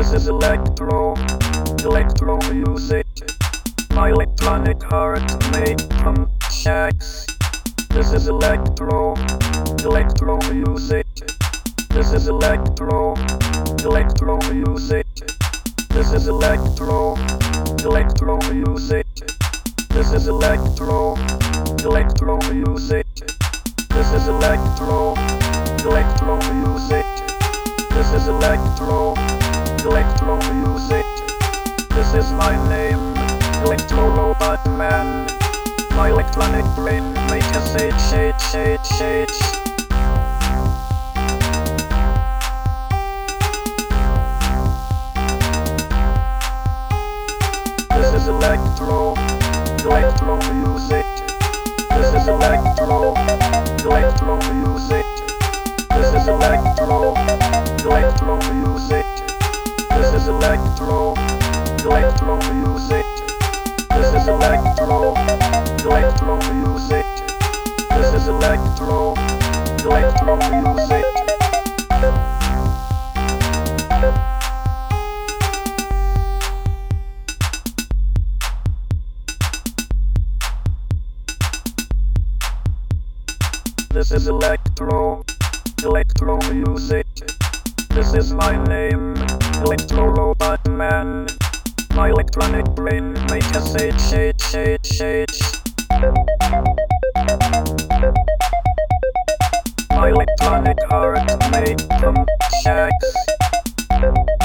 This is electro music. My electronic heart made from shacks. This is electro music. This is electro music. This is electro music. This is electro music. This is electro music. This is electro music. This is my name, Electro Robot Man. My electronic brain make a shade. This is electro music. This is electro music. This is electro music. This is electro music. This is electro music. This is electro music. This is electro music. This is my name, Electro Robot Man. My electronic brain make a shade. My electronic heart made from shacks.